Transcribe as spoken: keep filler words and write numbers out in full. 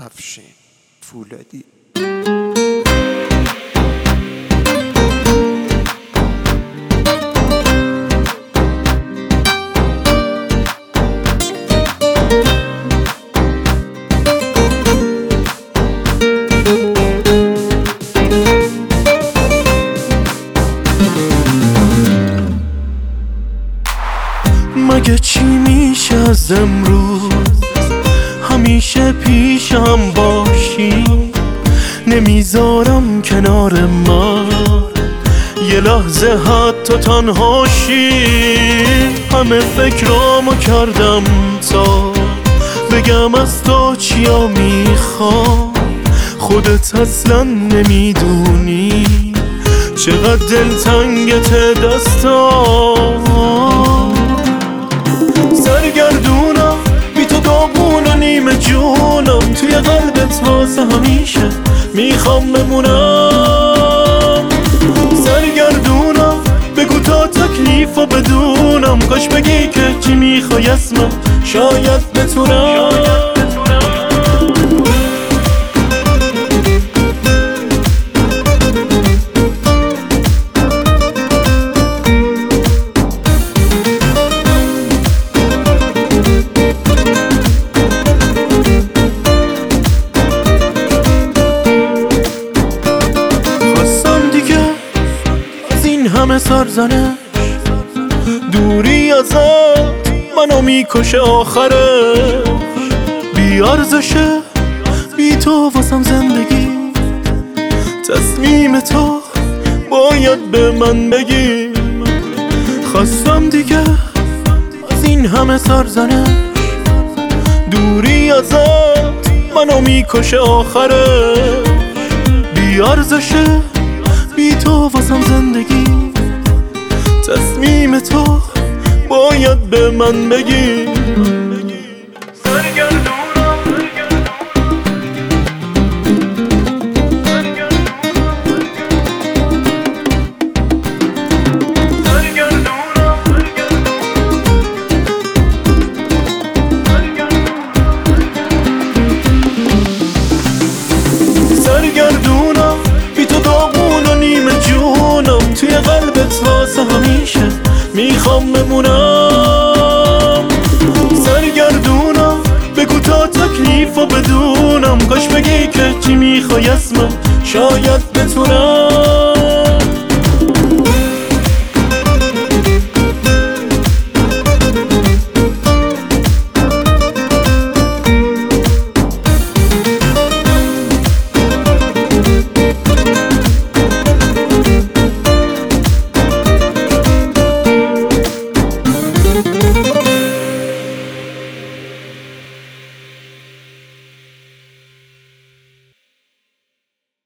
افشین فولادی. مگه چی میشه از امروز همیشه پیشم باشی؟ نمیذارم کنار من یه لحظه حتی تنهاشی. همه فکرامو کردم تا بگم از تو چیا میخوام، خودت اصلا نمیدونی چقدر دلتنگت دستام. سرگردونم بی تو داغون و نیمه جونم، توی قلبت واسه همیشه میخوام بمونم. سرگردونم بگو تا تکلیف و بدونم، کاش بگی که چی میخوای اسمم شاید بتونم. همه سرزنش دوری ازت منو میکشه، آخرش بی ارزشه بی تو واسم زندگی. تصمیم تو باید به من بگی. خواستم دیگه از این همه سرزنش دوری ازت منو میکشه، آخرش بی ارزشه بی تو واسم زندگی. تصمیم تو باید به من بگی. سرگردونم بی تو داغون و نیمه جونم، توی قلبت واسه همیشه میخوام بمونم. سرگردونم بگو تا تکلیف و بدونم، کاش بگی که چی میخوای اسمم شاید بتونم.